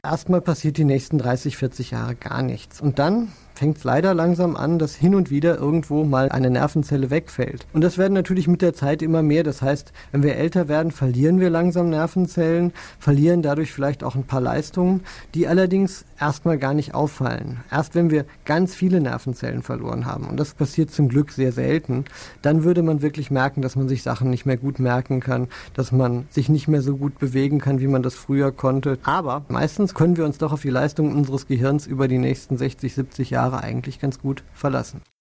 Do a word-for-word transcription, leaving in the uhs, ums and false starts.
Erstmal passiert die nächsten dreißig, vierzig Jahre gar nichts. Und dann fängt es leider langsam an, dass hin und wieder irgendwo mal eine Nervenzelle wegfällt. Und das werden natürlich mit der Zeit immer mehr. Das heißt, wenn wir älter werden, verlieren wir langsam Nervenzellen, verlieren dadurch vielleicht auch ein paar Leistungen, die allerdings erstmal gar nicht auffallen. Erst wenn wir ganz viele Nervenzellen verloren haben, und das passiert zum Glück sehr selten, dann würde man wirklich merken, dass man sich Sachen nicht mehr gut merken kann, dass man sich nicht mehr so gut bewegen kann, wie man das früher konnte. Aber meistens können wir uns doch auf die Leistung unseres Gehirns über die nächsten sechzig, siebzig Jahre eigentlich ganz gut verlassen.